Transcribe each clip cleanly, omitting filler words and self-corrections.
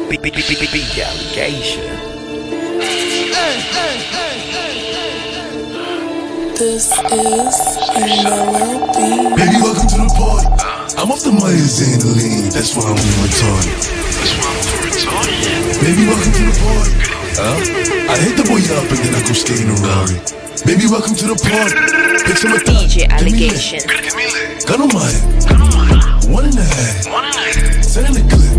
Allegation. This is another beat. Baby, welcome to the party. I'm off the Myers and the lean. That's why I'm retarded. Baby, welcome to the party. I hit the boy up and then I go skate in a Rari. Baby, welcome to the party. Pick some DJ Allegation. Gun on my head. 1.5. Send in the clip.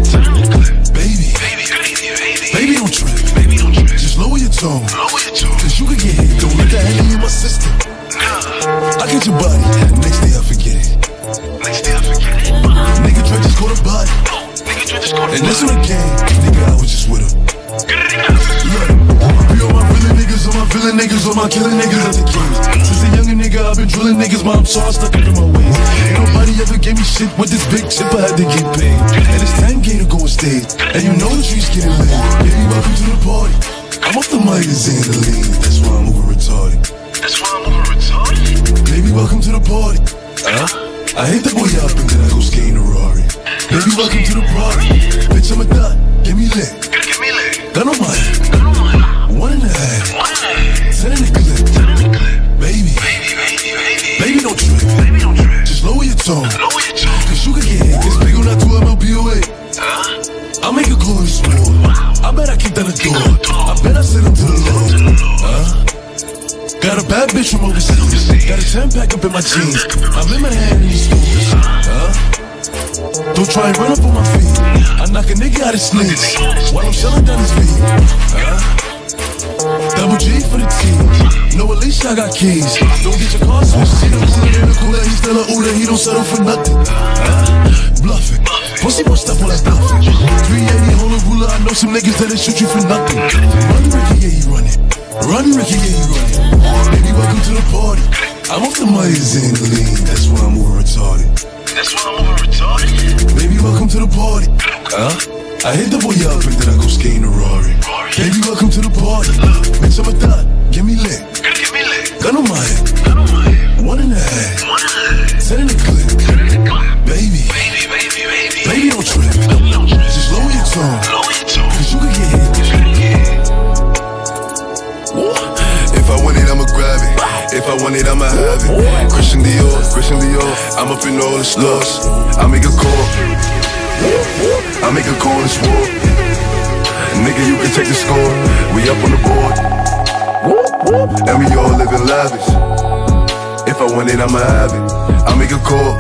Baby, don't trip. Just lower your tone. Cause you can get hit. Don't let that hang in my system. I get your body. Next day I forget it. Nigga Dre just caught a body. And this one again. Nigga, I was just with him. Look, I be on my villain niggas, on my villain niggas, on my killing niggas at the kings. Since a younger nigga, I've been drilling niggas, my I'm so stuck into my ways. Ain't nobody ever gave me shit with this big chip, I had to get paid. And it's 10K to go on stage, and you know the streets getting laid. Baby, welcome to the party. I'm off the Myers and the lean, that's why I'm over retarded. Baby, welcome to the party. I hit the boy up and then I go skate in a Rari. Baby, welcome to the party. Bitch, I'm a thot, get me lit. Gun on my head. 1.5. Send in the clip. Baby, don't trip. Just lower your tone. Cause you can get hit. This big on that 2 MLBOA. I'll make a glorious war. I bet I kick down the door. I bet I send him to the Lord. Got a bad bitch from overseas. Got a 10-pack up in my jeans. I'm in my hand in the stores. Don't try and run up on my feet. I knock a nigga out his sneaks while I'm shelling down his feet. Double G for the team. No, at least I got keys. Don't get your car switched. See the bullet in the cooler. He's still a Uda. He don't settle for nothing. Bluffing. Pussy won't stop all that bluffing. 380 hold a ruler. I know some niggas that'll shoot you for nothing. Run Ricky, yeah, he running. Run Ricky, yeah, he running. Baby, welcome to the party. I'm off the Myers and the lean. That's why I'm over retarded. Baby, welcome to the party. I hit the boy up and then I go skate in a Rari. Baby, welcome to the party. Bitch, I'm a thot, get me lit. Gun on my head. 1.5. Send in the clip. Baby, don't trip. Just lower your tone. Cause you can get hit. If I want it, I'ma grab it. If I want it, I'ma have it. Christian Dior, I'm up in all the stores. I make a call. I make a call and swore. Nigga, you can take the score. We up on the board. And we all living lavish. If I want it, I'ma have it. I make a call.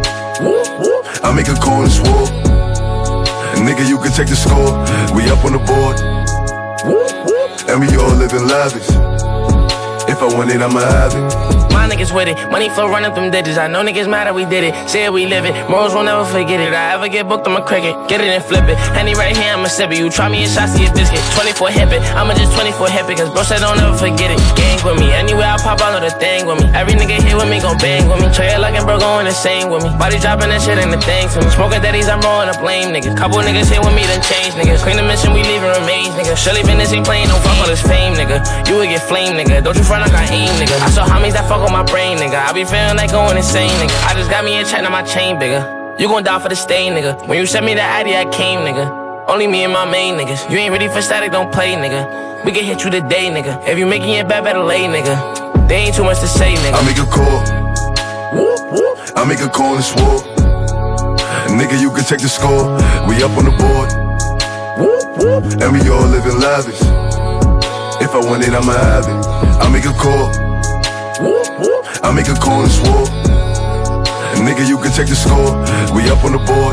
I make a call and swore. Nigga, you can take the score. We up on the board. And we all living lavish. If I want it, I'ma have it. My niggas with it, money flow running through digits. I know niggas mad that we did it, say it, we live it. Morals won't never forget it. I ever get booked, I'ma cricket, get it and flip it. Henny right here, I'ma sip it. You try me a shot, see a biscuit. 24 hip it, I'ma just 24 hip it. Cause bro said don't ever forget it. Gang with me, anywhere I pop, I know the thing with me. Every nigga here with me gon' bang with me. Trey like and bro going insane with me. Body dropping that shit ain't the thing for me. Smoking daddies, I'm rolling up lame niggas. Couple niggas here with me, done change niggas. Clean the mission, we leaving remains, nigga. Shirley Business ain't playing, don't fuck all this fame, nigga. You would get flame, nigga. Don't you front like I aim, nigga. I saw homies that fuck on my brain, nigga. I be feeling like going insane, nigga. I just got me a check, now my chain bigger. You gon' die for the stain, nigga. When you sent me the Addy, I came, nigga. Only me and my main niggas. You ain't ready for static, don't play, nigga. We can hit you today, nigga. If you making it bad, better lay, nigga. There ain't too much to say, nigga. I make a call. I make a call and swore. Nigga, you can take the score. We up on the board. And we all living lavish. If I want it, I'ma have it. I make a call. I make a call and swore. Nigga, you can take the score. We up on the board.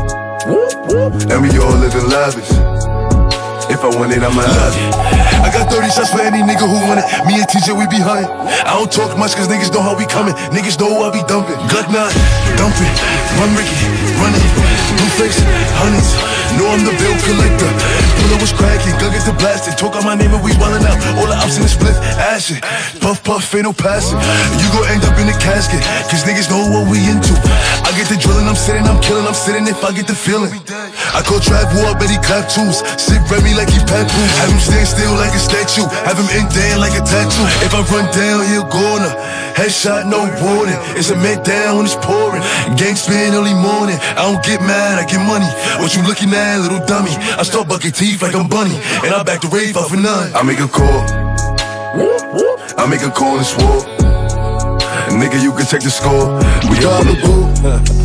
And we all living lavish. If I want it, I'ma have it. I got 30 shots for any nigga who want it. Me and TJ, we behind. I don't talk much cause niggas know how we coming. Niggas know I be dumping. Glock 9, dumping. Run Ricky, running. Blueface, honeys. Know I'm the bill collector. Bullet was cracking, gun get the blasting. Talk out my name and we wildin' out. All the ops in the split, ashin'. Puff, ain't no passing. You gon' end up in the casket, cause niggas know what we into. I get the drill and I'm sitting, I'm killing, I'm sitting if I get the feeling. I call trap war, bet he clap twos. Sit Remy like he papoose. Have him stand still like a statue. Have him indent like a tattoo. If I run down, he'll go on a headshot, no warning. It's a man down when it's pouring. Gang spin early morning. I don't get mad, I get money. What you looking at, little dummy? I start bucking teeth like I'm Bunny, and I back the rave off for none. I make a call. I make a call and swore. Nigga, you can check the score. We all the boo.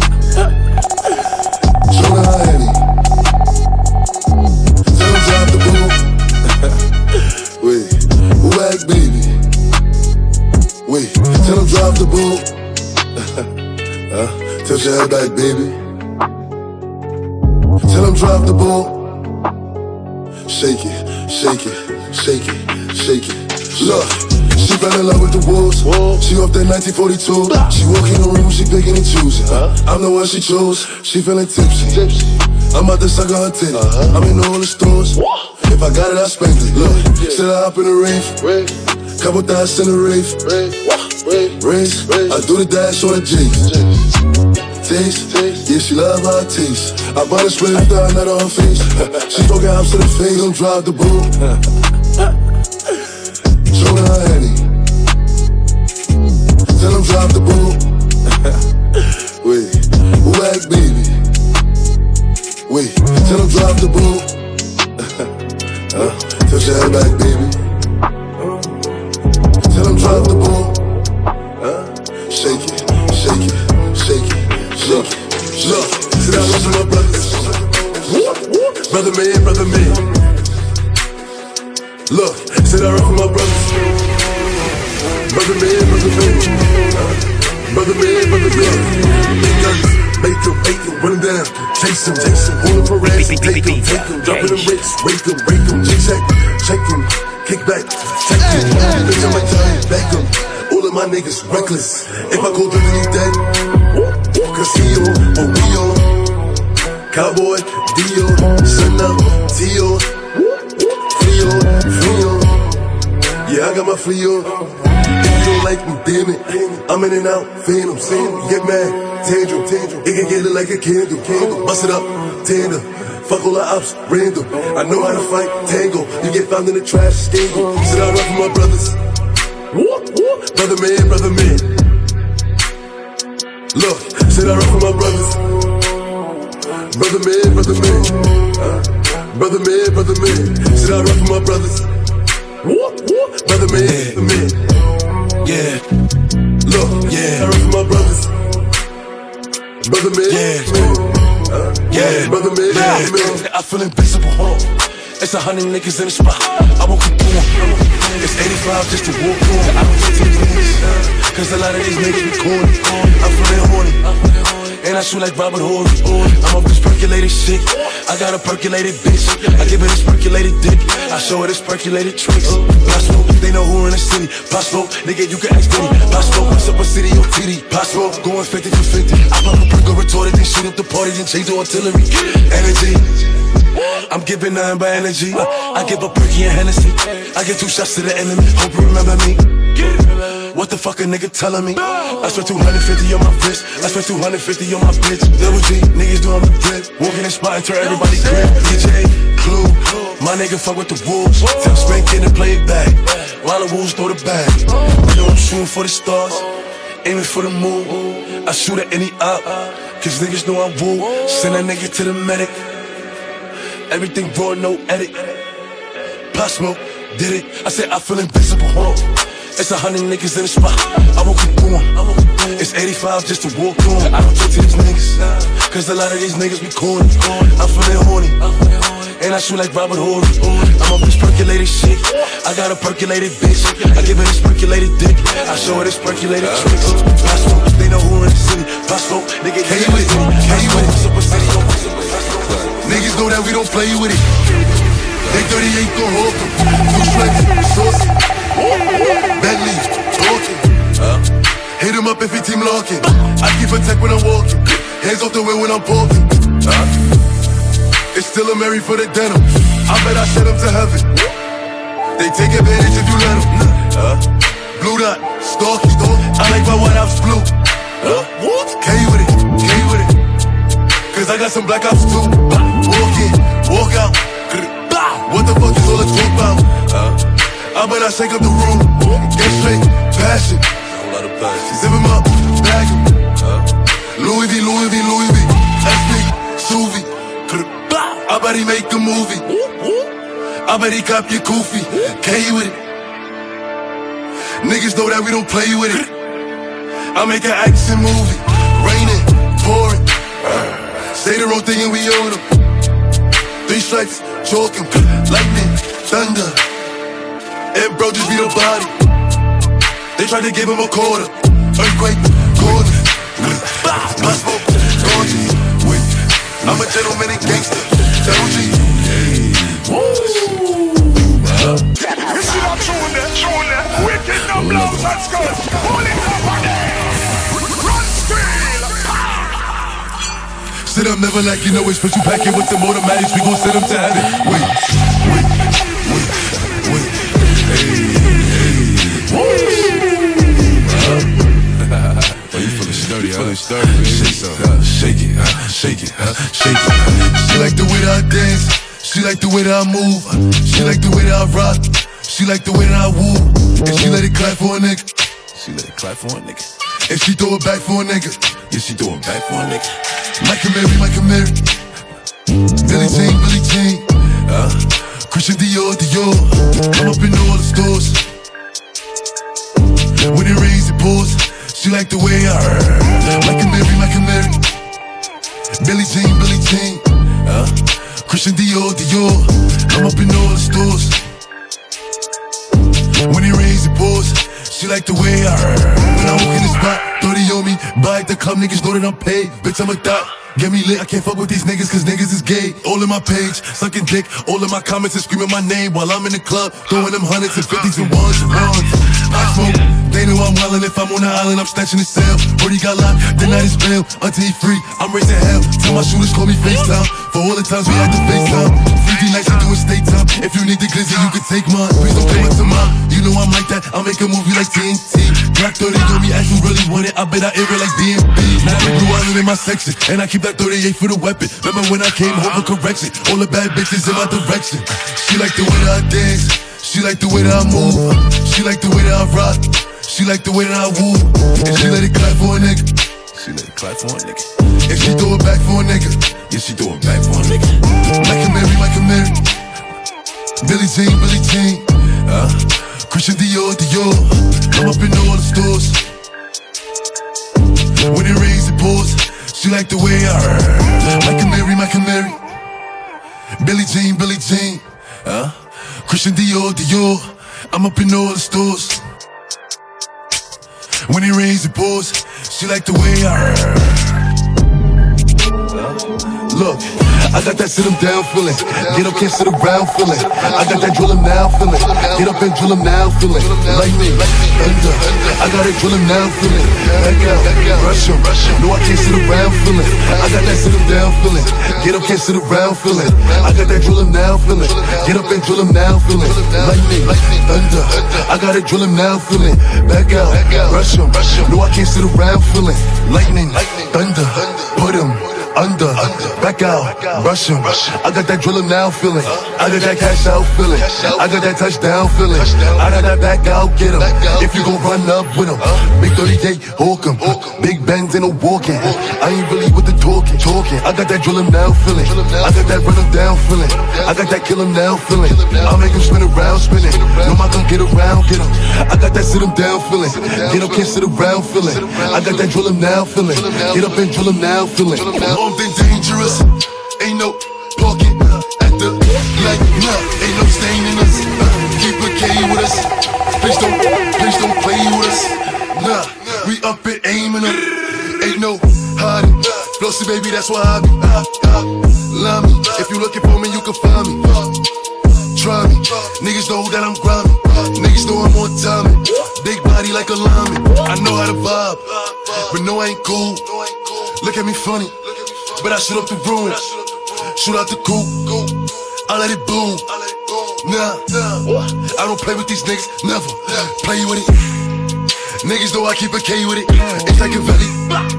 Show the Henny. Tell him drop the boo. Wait, who act baby? Wait, tell him drop the boo. Tilt your head back, baby. Tell him drop the boo. Shake it, shake it, shake it, shake it. Look, she fell in love with the wolves. She off that 1942. She walk in the room, she picking and choosing. I'm the one she chose. She feeling tipsy. I'm about to suck on her titty. I'm in all the stores. If I got it, I spend it. Look, said I hop in the rave. Couple thighs in the rave. Race, I do the dash on the J's. Taste, yeah, she love how it tastes. I bought a split after I nut on her face. She smoking hops to the face, don't drive the boo. Show her Henny. Tell him drop the boo. Wait, who act baby? Wait, tell him drop the boo. Tilt your head back, baby. Tell him drop the boo. Shake it, shake it, shake it, shake it. Look, sit down with my brothers. Brother man. Look, sit down with my brothers. Brother man. Make him, run him down, chase him, hold him for rest, take him, dropping them bricks, wake him, check him, kick back, take him, bitch on my time, back him, all of my niggas reckless, if I go through then you dead, Castillo, Rio, Cowboy, Dio, Senna, Tio, Frio, yeah I got my Frio. Don't like me, damn it. I'm in and out, phantom, get mad, tantrum. It can get lit like a candle, bust it up, tandem. Fuck all the ops, random. I know how to fight, tango. You get found in the trash, scandal. Sit down, run for my brothers. Brother man. Look, sit down, run for my brothers. Brother man. Sit down, run for my brothers. Brother man. Yeah, look, yeah, I run for my brothers. Brother man, brother man. I feel invincible, It's 100 niggas in the spot. I won't keep going. It's 85 just to walk on. I don't talk to these niggas, cause a lot of these niggas be corny. I'm feeling horny, and I shoot like Robert Horry. I'm off this percolated shit. I got a percolated bitch. I give her this percolated dick. I show her this percolated tricks. Possible, they know who in the city. Possible, nigga, you can ask Diddy. Possible, what's up a city on TD. Possible, going 50 for 50. I pop a perk or retorted, then shoot up the party, then change the artillery. Energy, I'm giving nothing but energy. I give a perky and Hennessy. I get 2 shots to the enemy. Hope you remember me. What the fuck a nigga telling me? I spent 250 on my wrist. I spent 250 on my bitch. Double G, niggas doing my drip. Walking in spot and turn everybody grip. DJ, Clue, my nigga fuck with the wolves. Tell Spank in and play it back, while the wolves throw the bag. You know I'm shooting for the stars, aiming for the moon. I shoot at any op, cause niggas know I'm woo. Send a nigga to the medic. Everything raw, no edit. Pop Smoke, did it. I said I feel invincible, It's 100 niggas in the spot. I won't keep going. It's 85 just to walk on. I don't talk to these niggas, cause a lot of these niggas be corny. I'm feeling horny, and I shoot like Robert Horry. I'm off this percolated shit. I got a percolated bitch. I give her this percolated dick. I show her this percolated tricks. Possible, they know who in the city. Possible, nigga, can you with it? Niggas know that we don't play with it. They 38 gon' hold them. Too sweaty, saucy. Bentley, talking. Hit him up if he team locking. I keep a tech when I'm walking. Hands off the way when I'm parking. It's still a Mary for the denim. I bet I send them to heaven. They take advantage if you let them. Blue dot, stalking. I like my white house blue. K with it. cause I got some black ops too. Walk in, walk out. What the fuck is all the talk about? I bet I shake up the room. Get straight, passion. Zip him up, bag him. Louis V, Louis V, Louis V. SP, Suvi. I bet he make a movie. I bet he cop your koofy. K with it. Niggas know that we don't play with it. I make an action movie. Raining, pouring. Say the wrong thing and we own them. 3 stripes, chalk him. Lightning, thunder. And bro just beat a body. They tried to give him a quarter. Earthquake, corners. My smoke, gorgeous. I'm a gentleman and gangster. Double G. You see that tune there? Wicked no blows and skulls. Pull it up again. Run still. Sit up, never like you know it's put you back in with them automatics. We gon' send them to heaven. Wait. You feeling sturdy, Shake it. She like the way that I dance. She like the way that I move. She like the way that I rock. She like the way that I woo. And she let it clap for a nigga. And she throw it back for a nigga. Yeah, she throw it back for a nigga. Michael Mary. Billie Jean. Christian Dior. I'm up in all the stores. When it rains, it pours. She like the way I Michael Mary. Billie Jean. Christian Dior. I'm up in all the stores. When it rains, it pours. She like the way I when I walk in the spot, 30 on me. Buy at the club, niggas know that I'm paid. Bitch, I'm a thot. Get me lit, I can't fuck with these niggas cause niggas is gay. All in my page, sucking dick. All in my comments and screaming my name while I'm in the club, throwing them hundreds and 50s and ones. I smoke, they know I'm wildin'. If I'm on the island, I'm snatching the cell. Brody got locked, the night is bail. Until he free, I'm raising hell. Tell my shooters call me FaceTime. For all the times we had to FaceTime. 3D nights, I do it state time. If you need the glizzy, you can take mine. Please don't come up to mine. You know I'm like that, I'll make a movie like TNT. Black 30 on me, as you really want it. I bet I air it like DMB. Now the Blue Island in my section, and I keep that 38 for the weapon. Remember when I came home for correction? All the bad bitches in my direction. She like the way that I dance. She like the way that I move. She like the way that I rock. She like the way that I woo. And she let it clap for a nigga. And she throw it back for a nigga. Yeah, she throw it back for a nigga. Michael Mary. Billie Jean. Christian Dior. I'm up in all the stores. When it rains, it pours. She like the way I Michael Mary. Billie Jean. Christian Dior. I'm up in all the stores. When it rains, it pours. She like the way Look, I got that sit 'em down feeling. Get up, can't sit around feeling. I got that drill 'em now feeling. Get up and drill 'em now feeling. Lightning, thunder. I got that drill 'em now feeling. Back out, rush 'em. No, I can't sit around feeling. I got that sit 'em down feeling. Get up, can't sit around feeling. I got that drill 'em now feeling. Get up and drill 'em now feeling. Lightning, thunder. I got that drill 'em now feeling. Back out, rush 'em. No, I can't sit around feeling. Lightning, thunder. Put 'em under, back out, rush him. I got that drill 'em now feeling. I got that cash out feeling. I got that touchdown feeling. I got that back out, get him. If you gon' run up with him, big 38, hawk him. Big bands ain't no walking. I ain't really with the talking. I got that drill 'em now feeling. I got that run 'em down feeling. I got that kill 'em now feeling. I make him spin around spinning. No, I can get around, get him. I got that sit 'em down feeling. Get up, can't sit around feeling. I got that drill 'em now feeling. Get up and drill 'em now feeling. Something dangerous, ain't no parking at the light. Nah, ain't no stain in us. Keep a K with us. Please don't play with us. Nah, we up and aiming up. Ain't no hiding. Flossy baby, that's why I be. Love me, if you looking for me, you can find me. Try me, niggas know that I'm grimy. Niggas know I'm on timing. Big body like a lineman. I know how to vibe, but no, I ain't cool. Look at me funny. But I shoot up the room, shoot out the coop, I let it boom. Nah, I don't play with these niggas, never play with it. Niggas know I keep a K with it. It's like a valley.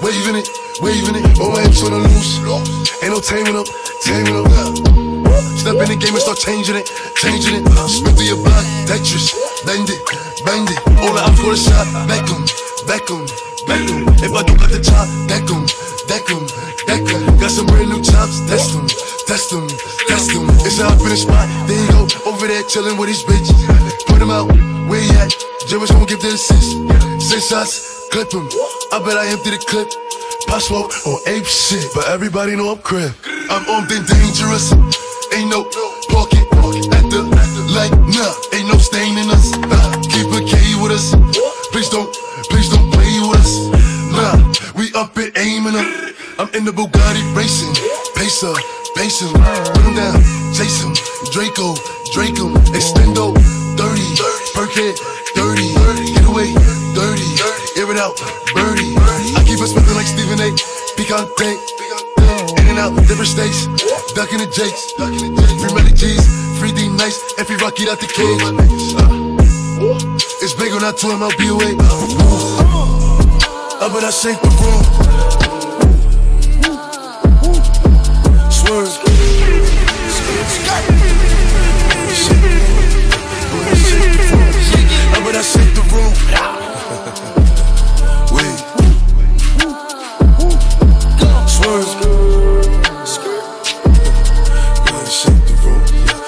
waving it, all my hips on the loose. Ain't no taming them, Step in the game and start changing it. Spin through your block, Tetris, bend it. All the out for the shot, back 'em. If I don't got the chop, deck 'em. Got some brand new chops, test 'em. It's a hot finish spot, there you go, over there chillin' with these bitches. Put him out, where he at? Jerry's gonna give the assist. 6 shots, clip him. I bet I empty the clip. Pop smoke on ape shit, but everybody know I'm crib. I'm armed and dangerous. Ain't no pocket at the like, nah. Ain't no stain in us. Keep a K with us. Please don't play with us. Nah, we up and aiming up. I'm in the Bugatti racing. Pacer, put him down, chase him. Draco, extendo, 30, Perkhead, 30, get away, dirty, air it out, birdie. I keep it smoking like Stephen A. Picante, in and out, different states, ducking the Jakes, free Melly G's, free D nice, and free Rocky out the cage. It's big on that 2 MLB away. But I shake the room. Swerve. But I shake the room. Wait. Swerve. Go ahead and shake the room.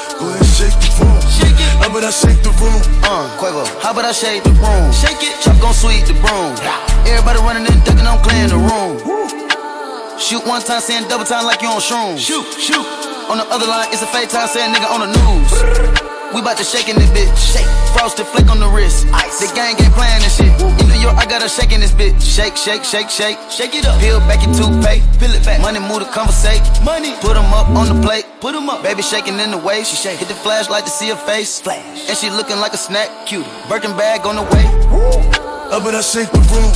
But I shake the room. Quavo, how about I shake the room? Shake it. Chop gon' sweep the broom. Everybody running and ducking, I'm clearing the room. Shoot one time, saying double time like you on shrooms. Shoot. On the other line, it's a fake time, saying nigga on the news. We bout to shake in this bitch. Shake. Frosted flick on the wrist. Ice. The gang ain't playing this shit. In New York, I got her shaking this bitch. Shake. Shake it up. Peel back your toothpaste. Peel it back. Money move to conversate. Money. Put them up on the plate. Put them up. Baby shaking in the waist. She shake. Hit the flashlight to see her face. Flash. And she looking like a snack. Cute. Birkin bag on the way. But I shake the room.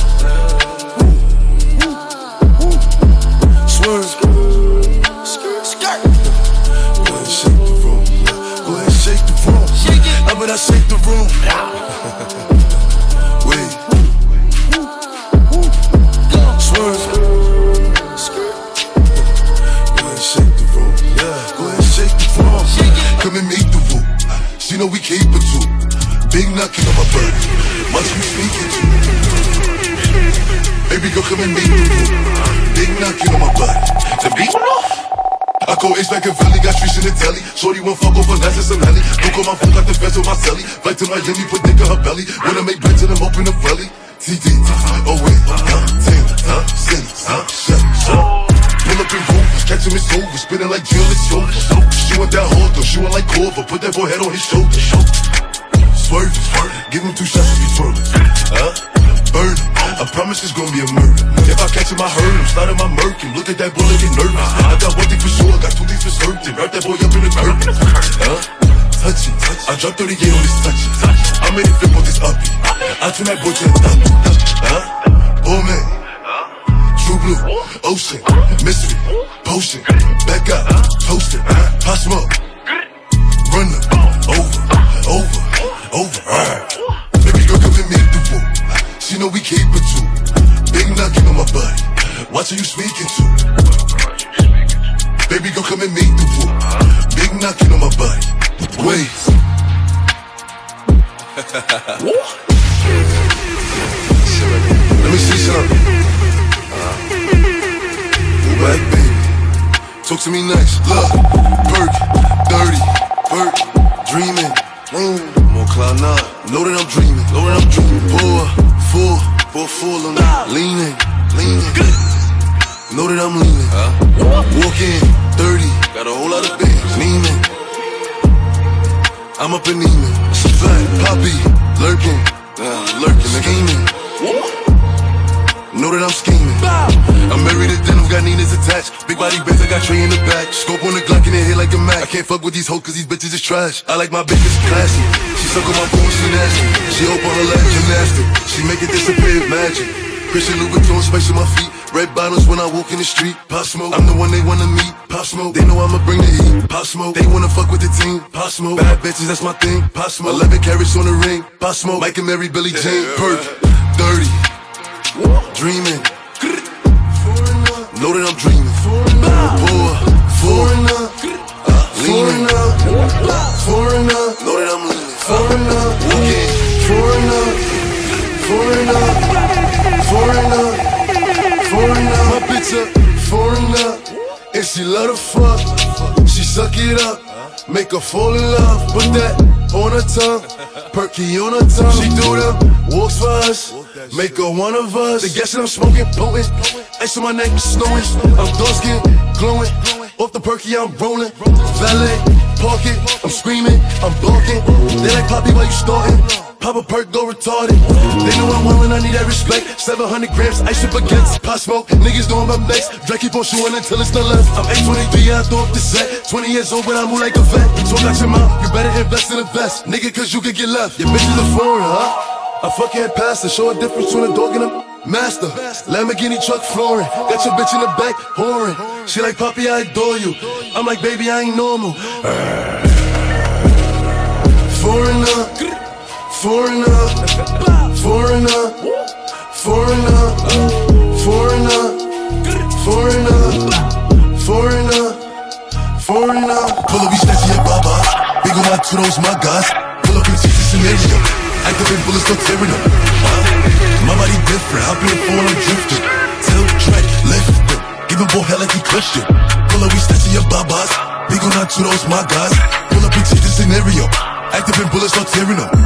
Swerve. Skirt. Go ahead and shake the room. But I shake the room. Wait. Swerve. Go ahead and shake the room. Go ahead and shake the room. Come and make the room. She know we keep it too. Big knocking on my bird. Watch me speaking to. Baby girl, come and make the room. Big knocking on my body. The beat off. I call Ace back in Philly, got streets in the telly. Shorty won't fuck over nice and some helly. Don't call my phone, got the fence on my celly. Flight to Miami, put dick on her belly. Wanna make bread to them, open the belly. TD, oh wait, Taylor, City, shut. Pull up in Rovers, catch him, it's over. Spinning like Jill, it's over. She want that hard though, she want like Corver. Put that boy head on his shoulder. Swerve, give him 2 shots if he twirling. Burn, I promise it's gonna be a murder. If I catch him, I hurt him, started my murking. Look at that boy, get nervous. I got one thing for sure, got 2 things for certain. Hurt that boy up in the curtain. Touch it, I dropped 38 on this touch it. I made it flip on this uppy. I turn that boy to a thumpy. Oh man, True Blue, Ocean, Mystery, Potion, back up, toasted, hot smoke, run up, over. Baby girl, come and make the room. She know we keep it too. Big knocking on my body. Watch who you speaking to. Baby girl, come and make the room. Big knocking on my body. Wait. Let me see something. Go back, baby. Talk to me nice. Look, perk, dirty, perk, dreaming. I'm on cloud 9. Know that I'm dreaming. Full on that. Leaning. Know that I'm leaning. Walk in, 30. Got a whole lot of bands. Neiman. I'm up in Neiman. It's a fact. Poppy, lurking, scheming. Know that I'm scheming. I'm married to denim, got Nina's attached. Big body Benz, I got Trey in the back. Scope on the Glock in the head like a Mac. I can't fuck with these hoes cause these bitches is trash. I like my bitches classy. She suck on my phone, she nasty. She open her leg, gymnastic. She make it disappear, magic. Christian Louboutin, space on my feet. Red bottles when I walk in the street. Pop Smoke, I'm the one they wanna meet. Pop Smoke, they know I'ma bring the heat. Pop Smoke, they wanna fuck with the team. Pop Smoke, bad bitches, that's my thing. Pop Smoke, 11 carats on the ring. Pop Smoke, Mike and Mary, Billie Jean. Perk, dirty, dreaming. know that I'm dreaming. Foreigner, foreigner, foreigner, know that I'm leaning. Foreigner, walking. Foreigner, my bitch a foreigner, and she love to fuck. She suck it up, make her fall in love. Put that on her tongue, perky on her tongue. She do them walks for us, make her one of us. They guess that I'm smoking potent, ice on my neck snowing. I'm dark skin, glowing, off the perky I'm rolling. Valet, park it, I'm screaming, I'm blocking. They like Poppy, why you starting? Pop a perk, go retarded. They know I'm willing, I need that respect. 700 grams, ice up against pot smoke. Niggas know I'm up next. Drake keep on shooting until it's the left. I'm 823, yeah, I throw up the set. 20 years old, but I move like a vet. So got your mouth, you better invest in a vest. Nigga, cause you could get left. Your bitch is a foreigner, huh? I fucking had pastor, show a difference between a dog and a master. Lamborghini truck flooring. Got your bitch in the back, whoring. She like, Poppy, I adore you. I'm like, baby, I ain't normal. Foreigner. Foreigner, foreigner, foreigner, foreigner, foreigner, foreigner, foreigner. Pull up, we snatching your babas. Big on my tudos, my guys. Pull up and see the scenario. Activate bullets, no tearing them. My body different, hop in the phone, I'm drifting. Tell Drake, lift them. Give him boy hell like he Christian. Pull up, we snatching your babas. Big on my tudos, my guys. Pull up and see the scenario. Active and bullets start tearing up.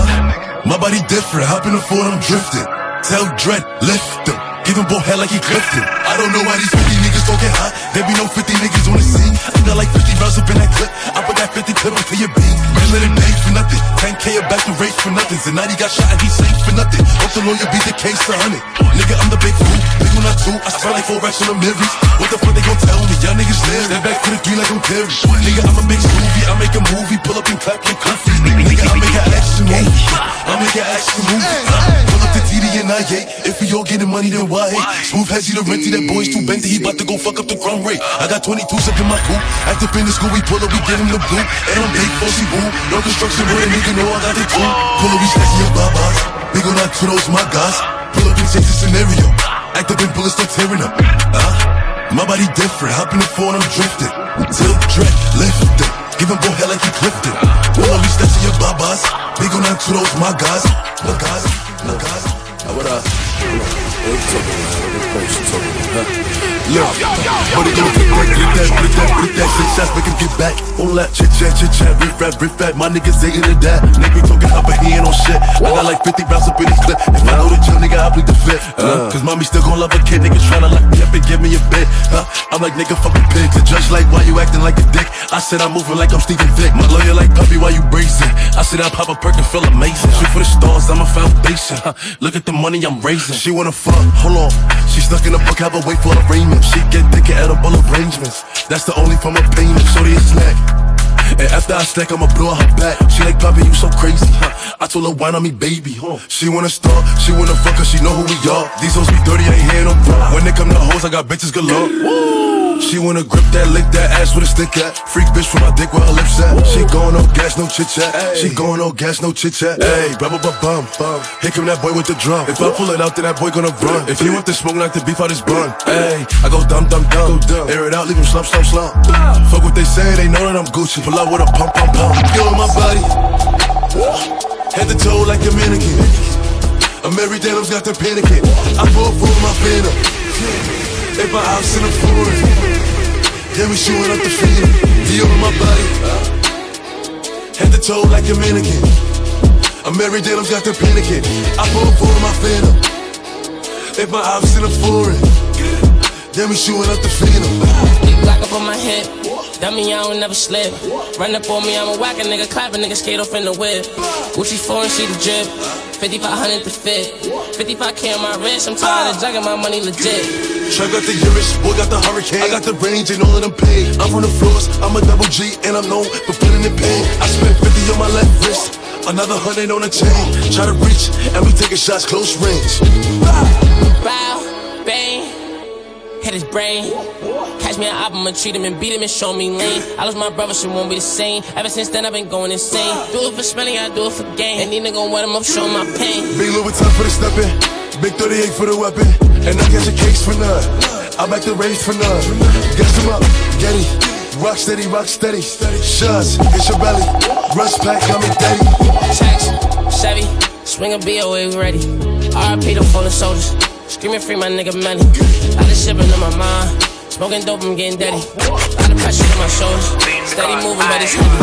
My body different, hop in the phone, I'm drifting. Tell Dread, lift him. Give him boy hell like he Clifton. I don't know why these 50 niggas don't get hot. There be no 50 niggas on the scene. I got like 50 rounds up in that clip. I put that 50 clip onto your beat. Man, let him pay for nothing. 10K back to race for nothing. And now he got shot and he safe for nothing. Hope the lawyer beat the case 100. Nigga, I'm the big fool. Big on that two. I spend like 4 racks on the mirrors. What the fuck they gon' tell me? Y'all niggas live. Step back to the 3 like I'm Terry. Nigga, I'm a big movie. I make a movie. Pull up and clap your coffee. Nigga, I make an action movie. I make an action movie. Pull up the TD and I8. If we all getting money, then why hate? Smooth has he the renty, that boy's too banked. He bout to go fuck up the crumb rate. I got 22s up in my coupe. After finish school, we pull up, we get him the blue. And I'm big, bossy boo. No construction, but a nigga know I got the tool. Pull up, we snatching your babas. Big on our tudos, my guys. Pull up and change the scenario. Act up and bullets start tearing up. My body different, hop in the phone, I'm drifting. Till Dread, lift them. Give him boy hell like he Clifton. Pull up, we snatching your babas. Big on our tudos, my guys. My guys, my guys. What up? What you talking about? What you talking about? Look, what it gonna take? Get that, 6 shots, make him get back. All that chit chat, riff rap. My niggas ain't into that. Nigga talking up, but he ain't on shit. I got like 50 rounds up in his clip. If I know the young nigga, I plead the fifth. Cause mommy still gon' love a kid. Niggas tryna lock me up and give me a bit. I'm like, nigga, fucking pig. The judge like, why you acting like a dick? I said I'm moving like I'm Stephen Vick. My lawyer like, puppy, why you bracing? I said I pop a perk and feel amazing. Shoot for the stars, I'm a foundation. Look at the money I'm raising. She wanna fuck, hold on. She stuck in a book, have her wait for arraignment. She get thick at edible arrangements. That's the only form of payment. Shorty a snack. And after I stack, I'ma blow her back. She like, Poppy, you so crazy. I told her, wine on me, baby. She wanna start, she wanna fuck her, she know who we are. These hoes be dirty, ain't hear no bra. When they come to hoes, I got bitches galore. She wanna grip that, lick that ass with a stick at. Freak bitch from my dick where her lips at. She going no gas, no chit chat. She going no gas, no chit chat. Hey, bum. Here come that boy with the drum. If I pull it out, then that boy gonna run. If he want the smoke, knock the beef out his bun. Hey, I go dumb. Air it out, leave him slump. Fuck what they say, they know that I'm Gucci. Pull out with a pump. Yo, my body, head to toe like a mannequin. I'm every day, I've got the panicking. I pull for my phantom. If my house in a foreign, then we shooting up the field. Deal on my body, head to toe like a mannequin. I'm every day, I've got the panicking. I pull for my phantom. If my house in a foreign, then we shooting up the field. Big block up on my head, dummy, I don't never slip. Run up on me, I'm a whack a nigga, clap a nigga, skate off in the whip. Gucci foreign, see the drip. 5,500 to fit. 55K on my wrist, I'm tired of jugging my money legit. Trap got the Irish, boy got the hurricane. I got the range and all of them paid. I'm from the floors, I'm a double G and I'm known for putting in pain. I spent 50 on my left wrist, another 100 on the chain. Try to reach and we taking shots close range. Bow, bang, hit his brain. Catch me an album, I'ma treat him and beat him and show me lane. I lost my brother, shit won't be the same. Ever since then, I've been going insane. Do it for spelling, I do it for gain. And these niggas gon' wet him up, show my pain. Big Louis time for the steppin', big 38 for the weapon. And I catch a case for none. I'm back to raise for none. Guess him up, Getty. Rock steady, rock steady. Shots, it's your belly. Rush pack, I'm in daddy. Tax, Chevy, swing a BOA, we ready. RIP the fallen soldiers. Screaming free my nigga money. Lot of shipping on my mind. Smoking dope, I'm getting dirty. Lot of pressure on my shoulders. Steady moving, but it's heavy.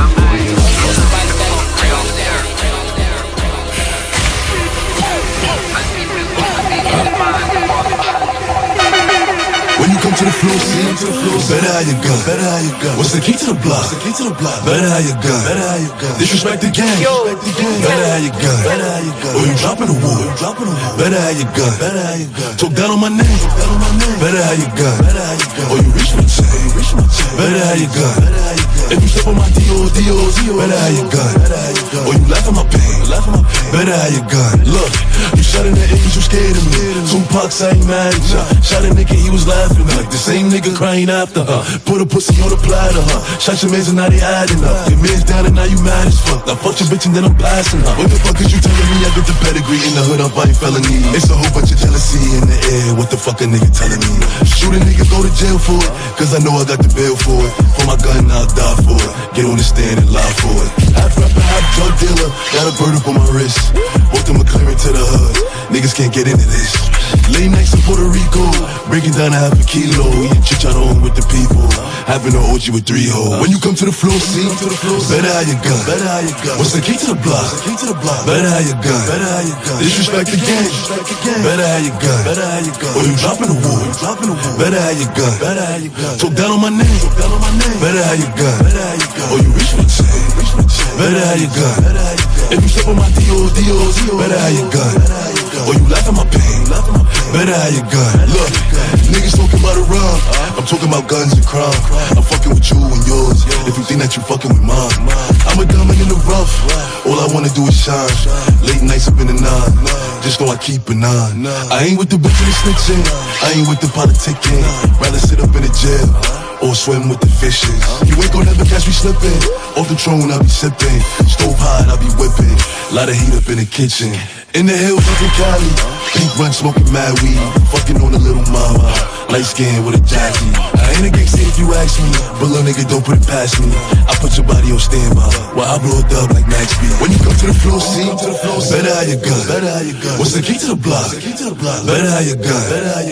When you come to the floor, see, better how you gun. What's the key to the block? Better how you gun. Disrespect the gang. Better how you gun. Or you dropping the wood. Better how you gun. Talk down on my name. Better how you gun. Or you reach my chain. Better how you gun. If you step on my DOs, better how you gun. Or you laugh at my pain. Better how you gun. Look, you shot in the 80s, you scared of me. Tupac's, I ain't mad at ya. Shot a nigga, he was laughing like the same nigga crying after her. Put a pussy on the platter, shot your mans and now they adding up. Your man's down and now you mad as fuck. Now fuck your bitch and then I'm passing her. What the fuck is you telling me? I get the pedigree in the hood, I'm fighting felony. It's a whole bunch of jealousy in the air. What the fuck a nigga telling me? Shoot a nigga, go to jail for it, cause I know I got the bail for it. For my gun, I'll die for it. Get on the stand and lie for it. Half rapper, half drug dealer, got a bird up on my wrist. Walked the McLaren to the hood. Niggas can't get into this. Late nights in Puerto Rico, breaking down a half a kilo. Eating chicharron with the people, having an orgy with 3 hoes. When you come to the floor, see, better how you gun. What's the key to the block? Better how you gun. Disrespect the gang. Better how you gun. Or you dropping the wood. Better how you gun. Talk down on my name. Better how you gun. Or you reach my chain. Better how you gun. If you step on my DOs, better how you gun. Or you laugh at my pain. Better how you gun. Look, niggas talking about a rub. I'm talking about guns and crime. I'm fucking with you and yours. If you think that you fucking with mine, I'm a diamond in the rough. All I wanna do is shine. Late nights up in the 9. Just know I keep an eye. I ain't with the bitch and the snitching. I ain't with the politicking. Rather sit up in the jail or swim with the fishes. You ain't gon' never catch me slipping. Off the throne, I be sipping. Stove hot, I be whipping. Lot of heat up in the kitchen. In the hills, up in Cali. Pink run, smoking mad weed. Fucking on a little mama. Light skin with a jackie. I ain't a gangster if you ask me, but little nigga, don't put it past me. I put your body on standby while I blow it up like Max B. When you come to the floor, see, better how you gun. What's the key to the block? Better how you gun.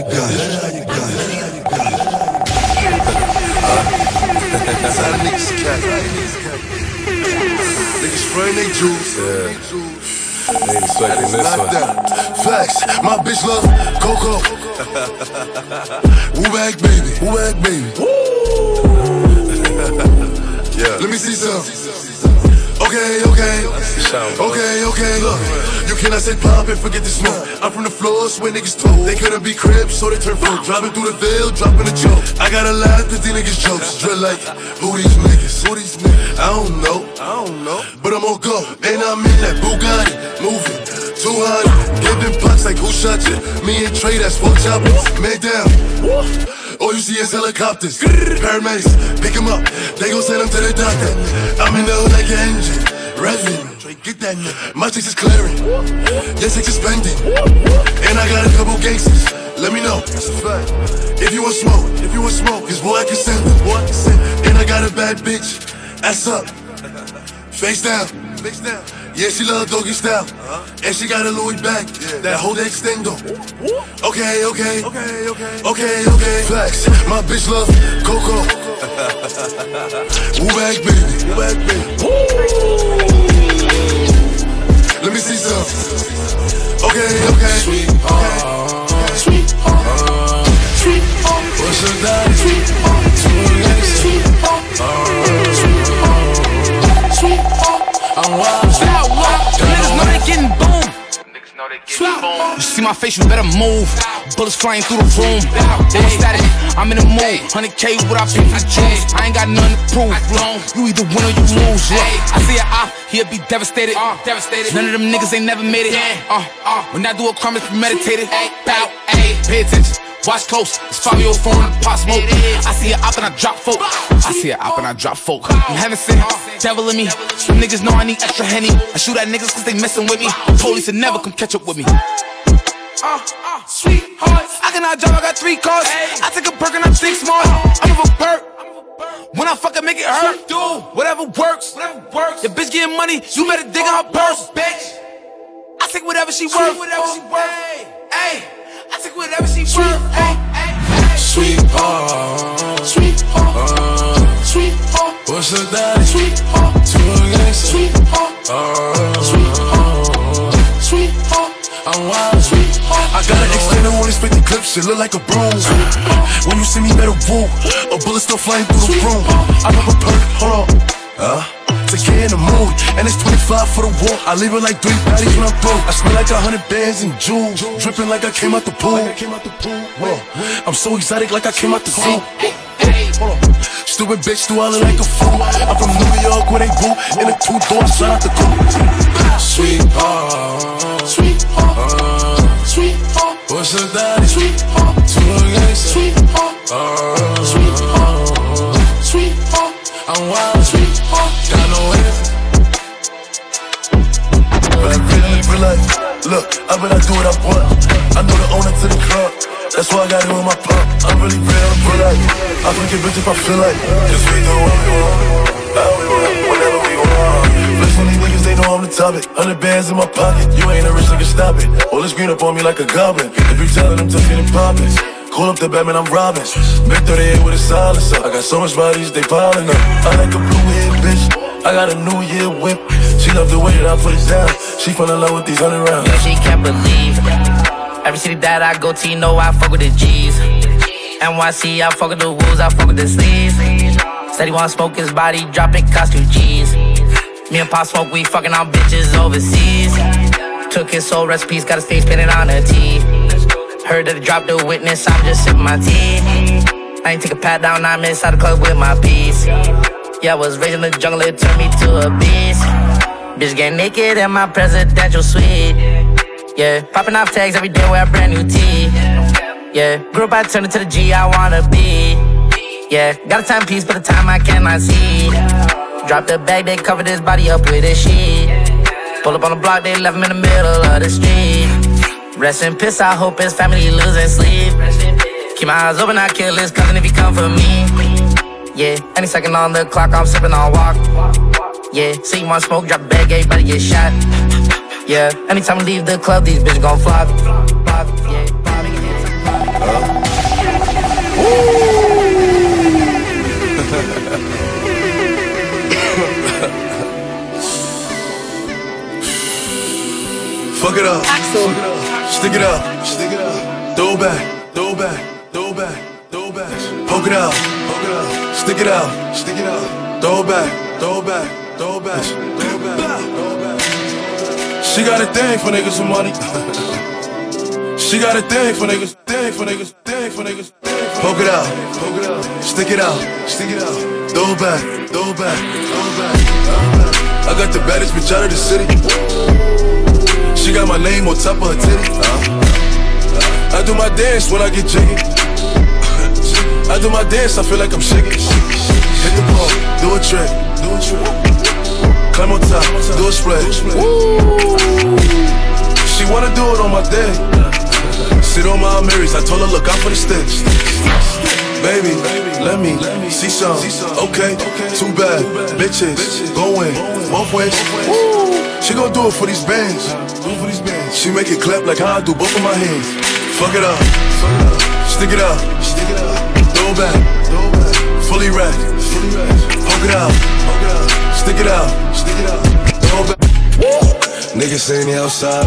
That's how the niggas cat. Niggas spraying they juice. They expecting this one. Facts, my bitch love Coco. Woo bag baby. Yeah. Let me see some. Okay. Look, you cannot say pop and forget the smoke. I'm from the floors where niggas talk. They couldn't be cribs, so they turn folk. Driving through the veil, dropping a joke. I gotta laugh at these niggas jokes. Drill like, who these niggas? I don't know. But I'm on go. And I'm in that Bugatti, moving 200. Giving pucks like who shot you? Me and Trey, that's 4 choppers. Man down. All you see is helicopters. Paramedics, pick him up. They gon' send him to the doctor. I'm in the hood like an engine. Revving. Get that nigga. My chicks is clearing. Your chicks is spending. And I got a couple gangsters. Let me know. That's a fact. If you want smoke, cause boy I can send them. And I got a bad bitch. Ass up. Face down. Yeah, she love doggy style. And she got a Louis bag. That whole extendo. Okay. Flex. My bitch love Coco. Woo bag baby. Let me see some. Okay. Sweetheart. What's your daddy? I'm wild. Niggas know they getting boom. You see my face, you better move. Bullets flying through the room. They static, I'm in the mood. 100K what I pay for the juice. I ain't got nothing to prove. You either win or you lose. I see a op, he'll be devastated. None of them niggas ain't never made it. When I do a crime, it's premeditated. Bow, pay attention. Watch close, it's 5 year old phone in the pot smoke. I see an op and I drop folk. I'm having sin, devil in me. Some niggas know I need extra Henny. I shoot at niggas cause they messing with me. Police will never come catch up with me. Sweetheart, I cannot drive, I got 3 cars. I take a perk and I think smart. I'm of a perk. When I fuck, I make it hurt. Whatever works. Your bitch getting money, you better dig in her purse, bitch. I take whatever she worth. Ay, I take whatever she worth. Sweetheart, sweetheart, what's her daddy? Sweetheart, to a gangster. Sweetheart, I'm wild. I got an extender on his 50 clips, shit look like a broom. When you see me, better woo. A bullet still flying through the room. I pop a perk, hold on. It's a K in the mood, and it's 25 for the walk. I leave it like 3 patties when I'm through. I smell like 100 bands and jewels, dripping like I came out the pool. Whoa. I'm so exotic like I came out the zoo. Stupid bitch, do I look like a fool? I'm from New York where they boo, in a 2-door, slide out the coupe. Sweetheart, sweetheart, what's her daddy? Sweetheart, to a gangster. sweetheart, sweetheart, I'm wild. Sweetheart, got no answer. Real life. Look, I bet I do what I want. I know the owner to the club. That's why I got it in my pump. I'm really real life. I can get bitch if I feel like. Cause we do what we want. How we want, whatever we want. Flex on these niggas, they know I'm the topic. 100 bands in my pocket. You ain't a rich nigga, stop it. All this green up on me like a goblin. If you tellin' them to feed them poppin'. Call up the Batman, I'm robbing. Big 38 with a silencer. I got so much bodies, they piling up. I like a blue-head bitch. I got a New Year whip. She love the way that I put it down. She fell in love with these 100 rounds. Yo, she can't believe every city that I go to, you know I fuck with the G's. NYC, I fuck with the wolves, I fuck with the sleeves. Said he wanna smoke his body, dropping cost 2 G's. Me and Pop smoke, we fucking on bitches overseas. Took his soul recipes, got his face painted on a T. Heard that he dropped the witness, I'm just sipping my tea. I ain't take a pat down, I'm inside the club with my piece. Yeah, I was raised in the jungle, it turned me to a beast. Bitch get naked in my presidential suite. Yeah, popping off tags every day, wear a brand new tee. Yeah, grew up, I turned into the G I wanna be. Yeah, got a timepiece, but the time I cannot see. Drop the bag, they covered his body up with a sheet. Pull up on the block, they left him in the middle of the street. Rest in piss, I hope his family losing sleep. Keep my eyes open, I kill his cousin if he come for me. Yeah, any second on the clock, I'm sipping on walk. Yeah, see you want smoke, drop the bag, everybody get shot. Yeah, anytime we leave the club, these bitches gon' flock. Yeah, Fuck it up. Stick it up. Throw back. Poke it out. Stick it out. Throw back. She got a thing for niggas with money. She got a thing for niggas. Poke it out. Stick it out. Throw back. I got the baddest bitch out of the city. She got my name on top of her titty. I do my dance when I get jiggy. I do my dance, I feel like I'm shaking. Hit the ball, do a trick. Climb on top, do a split. She wanna do it on my day. Sit on my Marys, I told her look out for the sticks. Baby, let me see some. Okay, too bad, bitches, going both ways. She gon' do it for these bands. She make it clap like how I do both of my hands. Fuck it up, stick it up, throw back, fully wrapped. Poke it out, stick it out, throw back. Niggas saying they outside.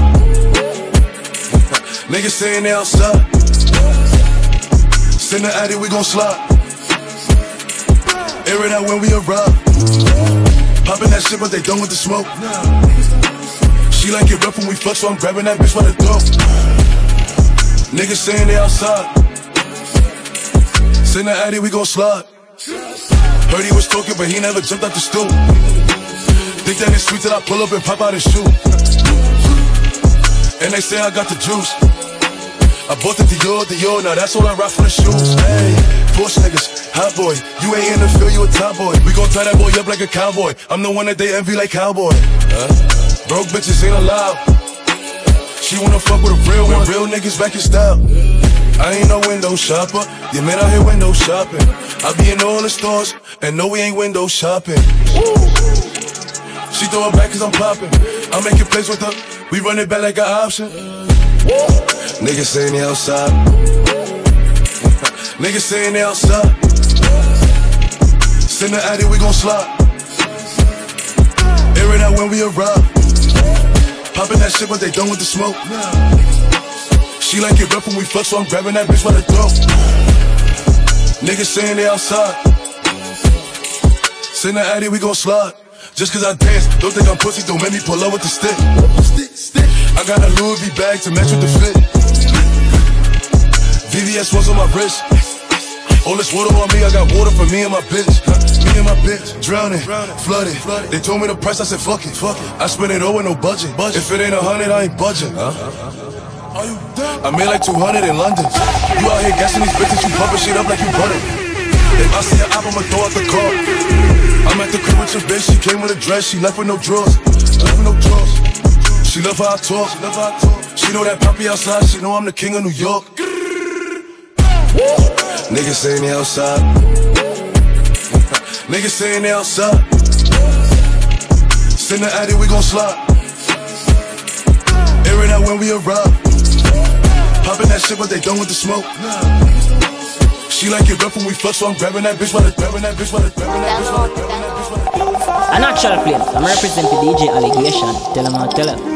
Niggas saying they outside. Send the addy, we gon' slide. Air it out when we arrive. Poppin' that shit, but they done with the smoke. She like it rough when we fuck, so I'm grabbing that bitch by the throat. Niggas saying they outside. Send the addy, we gon' slide. Heard he was talking, but he never jumped out the stool. Think that it's sweet till I pull up and pop out his shoe. And they say I got the juice. I bought the Dior, now that's all I rock for the shoes. Hey, Porsche niggas, hot boy. You ain't in the field, you a top boy. We gon' tie that boy up like a cowboy. I'm the one that they envy like cowboy. Broke bitches ain't allowed. She She wanna fuck with a real one. Real niggas back in style. I ain't no window shopper. You man out here window shopping. I be in all the stores and no, we ain't window shopping. Woo. She throw it back cause I'm popping. I'm making plays with her. We run it back like an option. Woo. Niggas saying they outside. Niggas saying they outside. Send the addy, we gon' slide. Air it out when we arrive. Poppin' that shit, but they done with the smoke. She like it rough when we fuck, so I'm grabbing that bitch by the throat. Niggas saying they outside. Send the addy, we gon' slide. Just cause I dance, don't think I'm pussy, don't make me pull up with the stick. I got a Louis V bag to match with the fit. VVS ones on my wrist. All this water on me, I got water for me and my bitch. Me and my bitch, drowning, flooded. They told me the price, I said fuck it. I spent it all with no budget. If it ain't 100, I ain't budging. I made like 200 in London. You out here gassing these bitches, you pumping shit up like you running. If I see an app, I'ma throw out the car. I'm at the crib with your bitch, she came with a dress, she left with no drawers. She love how I talk. She know that poppy outside, she know I'm the king of New York. Niggas saying they outside. Niggas saying they outside. Send the addy, we gon' slide. Air it out when we arrive. Poppin' that shit, but they done with the smoke. She like it rough when we fuck, so I'm grabbing that bitch while I'm grabbing that bitch. A natural flame. I'm representing DJ Allegation. Tell him.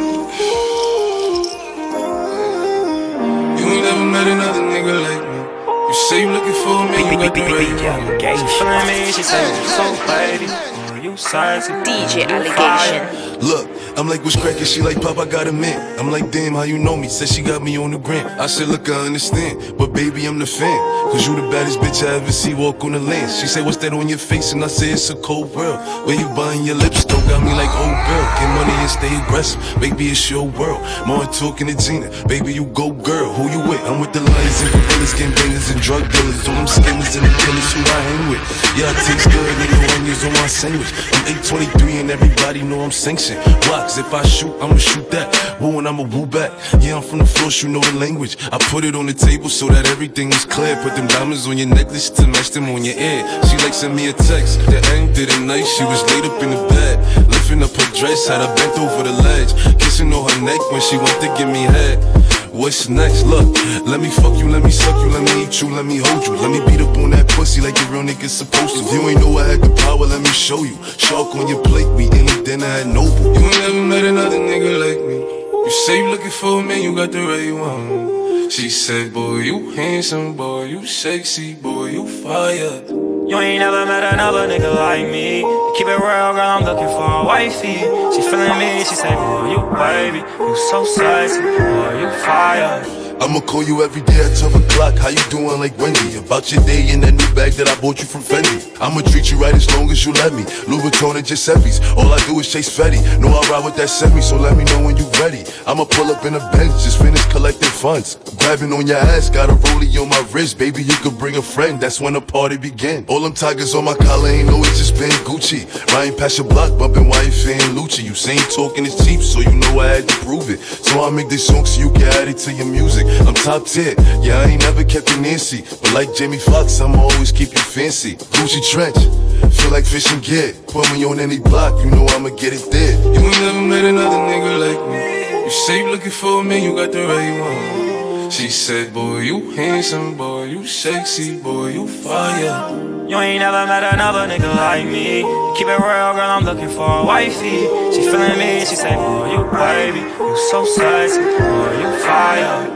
You ain't never met another nigga like me. You say you looking for me, you got the right one. She feeling me, she say so baby. You sexy, DJ Allegation. Look, I'm like, what's crackin'? She like, Pop, I got a man. I'm like, damn, how you know me? Said she got me on the gram. I said, look, I understand, but baby, I'm the fan. Cause you the baddest bitch I ever see walk on the land. She said, what's that on your face? And I said, it's a cold world. Where you buying your lips, though, got me like, oh girl. Get money and stay aggressive, baby, it's your world. More talking to Gina, baby, you go girl. Who you with? I'm with the lions and gorillas, game bangers and drug dealers. All them skimmers and the killers who I hang with. Yeah, I taste good, they know onions on my sandwich. I'm 823 and everybody know I'm sanctioned. Why? Cause if I shoot, I'ma shoot that. Woo and I'ma woo back. Yeah, I'm from the floors, you know the language. I put it on the table so that everything is clear. Put them diamonds on your necklace to match them on your ear. She like sent me a text. The end did it nice. She was laid up in the bed, lifting up her dress, had her bent over the ledge, kissing on her neck when she went to give me head. What's next? Look, let me fuck you, let me suck you, let me eat you, let me hold you. Let me beat up on that pussy like a real nigga supposed to. If you ain't know I had the power, let me show you. Shark on your plate, we in it, then I had Noble. You ain't never met another nigga like me. You say you looking for me, you got the right one. She said, boy, you handsome, boy, you sexy, boy, you fire. You ain't never met another nigga like me. Keep it real, girl, I'm looking for a wifey. She feeling me, she say, boy, you baby. You so sexy, boy, you fire. I'ma call you every day at 12 o'clock. How you doing like Wendy? About your day in that new bag that I bought you from Fendi. I'ma treat you right as long as you let me. Louis Vuitton and Giuseppe's. All I do is chase Fetty. Know I ride with that semi, so let me know when you ready. I'ma pull up in a Benz, just finish collecting funds. Grabbing on your ass, got a rollie on my wrist. Baby, you could bring a friend, that's when the party begin. All them tigers on my collar ain't know it's just been Gucci. Riding past your block, bumping while you feeling Lucci. You saying talking is cheap, so you know I had to prove it. So I make this song so you can add it to your music. I'm top tier, yeah, I ain't never kept you Nancy. But like Jamie Foxx, I'ma always keep you fancy. Gucci trench, feel like fish and gear. Put me on any block, you know I'ma get it there. You ain't never met another nigga like me. You say you looking for me, you got the right one. She said, boy, you handsome, boy, you sexy, boy, you fire. You ain't never met another nigga like me. Keep it real, girl, I'm looking for a wifey. She feeling me, she say, boy, you baby. You so sexy, boy, you fire.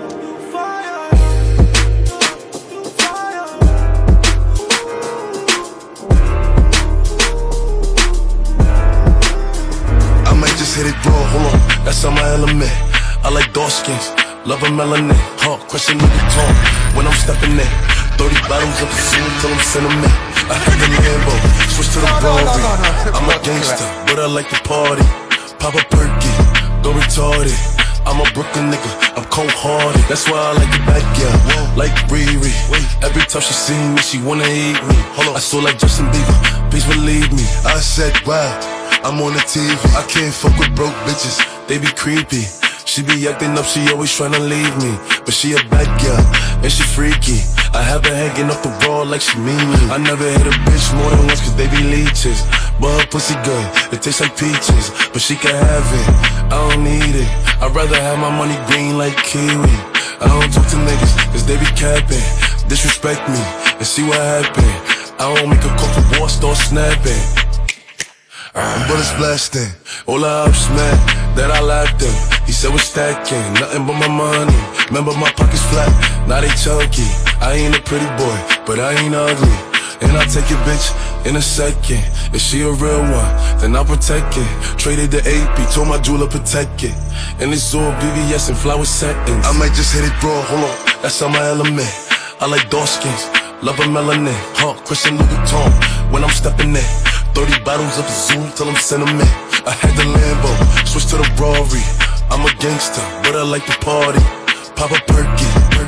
Just hit it raw, hold on, that's on my element. I like dark skins, love a melanin. Question nigga talk when I'm stepping in. 30 bottles of pursuit till I'm sentiment. I had the Lambo, switch to the Rari. I'm a gangster, but I like to party. Pop a perky, go retarded. I'm a Brooklyn nigga, I'm cold-hearted. That's why I like it back, yeah, like Riri. Every time she see me, she wanna eat me. I saw like Justin Bieber, please believe me. I said, wow, I'm on the TV. I can't fuck with broke bitches, they be creepy. She be acting up, she always tryna leave me. But she a bad girl, and she freaky. I have her hanging off the wall like she mean me. I never hit a bitch more than once cause they be leeches. But her pussy good, it tastes like peaches. But she can have it, I don't need it. I'd rather have my money green like kiwi. I don't talk to niggas cause they be capping. Disrespect me and see what happen. I don't make a call for war, start snapping. Bullets blasting, all the ops mad that I laughed at. He said we're stacking, nothing but my money. Remember my pockets flat, now they chunky. I ain't a pretty boy, but I ain't ugly. And I'll take your bitch in a second. If she a real one, then I'll protect it. Traded the AP, told my jeweler protect it. And it's all BBS and flower settings. I might just hit it raw, hold on, that's on my element. I like dark skins, love a melanin. Christian Louboutin, when I'm stepping in. 30 bottles of the Zoom till I'm sentiment. I had the Lambo, switch to the Rory. I'm a gangster, but I like to party. Pop a perky.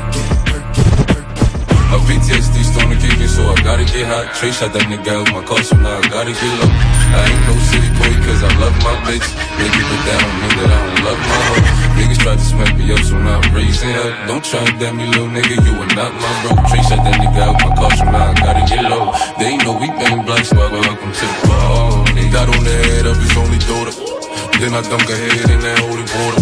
My PTSD starting to kick in, so I gotta get hot. Trey shot that nigga out my car, so now I gotta get low. I ain't no city boy, cause I love my bitch. Nigga, but that don't mean that I don't love my hoe. Niggas tried to smack me up, so now I'm raising hell. Don't try and damn me, little nigga, you are not my bro. Trey shot that nigga out my car, so now I gotta get low. They ain't know we bang blacks, but welcome to the ball. They got on the head of his only daughter. Then I dunk her head in that holy water.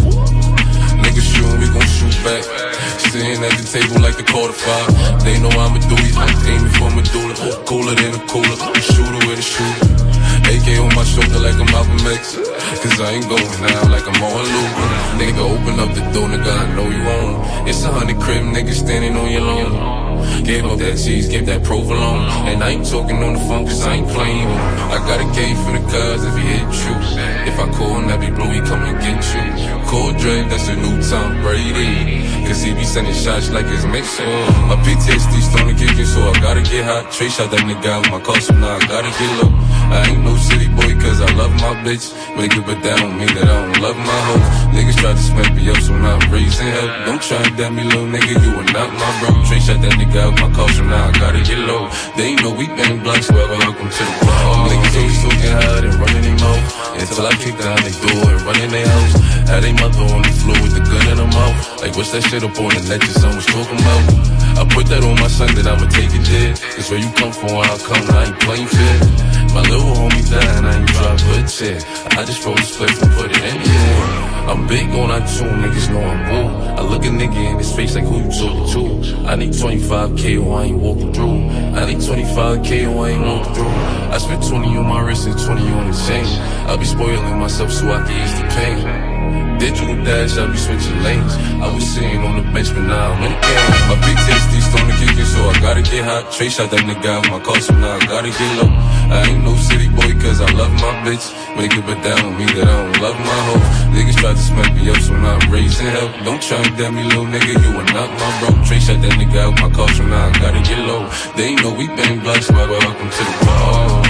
Niggas shootin', we gon' shoot back. Sitting at the table like the quarter five. They know I'ma do it, I'm aiming for medulla. Cooler than a cooler, a shooter with a shooter. AK on my shoulder like I'm Malcolm X. Cause I ain't going now like I'm on Luger. Nigga, open up the door, nigga, I know you on. It's 100 crib niggas standing on your lawn. Gave up that cheese, gave that provolone. And I ain't talking on the phone cause I ain't playing. I got a gauge for the cuz if he hit you. If I call him, that be blue, he come and get you. Call Dre, that's a new Tom Brady. Cause he be sending shots like it's mixing. My PTSD starting to kick in, so I gotta get hot. Trey shot that nigga out my car, so now I gotta get low. I ain't no city boy cause I love my bitch. Nigga, but that don't mean that I don't love my hoes. Niggas tried to smack me up, so now I'm raising hell. Don't try and damn me, little nigga, you are not my bro. Trey shot that nigga out my car, so now I gotta get low. They ain't know we bang blocks, well, welcome to the ball. Niggas always talking hard and running their mouth. Until I kick down their door and run in their house. Had they mother on the floor with the gun in her mouth. Like what's that shit up on the net your son was talking about? I put that on my son that I'ma take it there. It's where you come from, I'll come, I ain't playing fair. My little homie dying, I ain't drop a chair. I just roll the split and put it in the air. I'm big on I tune, niggas know I'm bull. I look a nigga in his face like who you talking to. I need 25K or I ain't walking through. I need 25K or I ain't walking through. I spent 20 on my wrist and 20 on the chain. I be spoiling myself so I can ease the pain. Digital dash, I be switching lanes. I was sitting on the bench, but now I'm in the game. My PTSD starting to kick in, so I gotta get hot. Trey shot that nigga out my car, so now I gotta get low. I ain't no city boy, cause I love my bitch. Make it, but that don't mean that I don't love my hoes. Niggas tried to smack me up, so now I'm raising hell. Don't try and damn me, little nigga, you are not my bro. Trey shot that nigga out my car, so now I gotta get low. They ain't know we bang blocks, but welcome to the ball.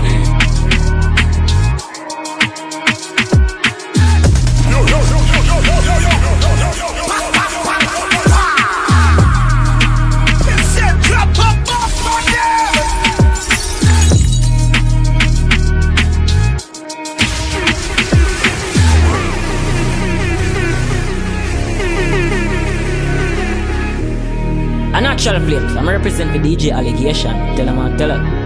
Natural Flames, I'm representing for DJ Allegation. Tell him.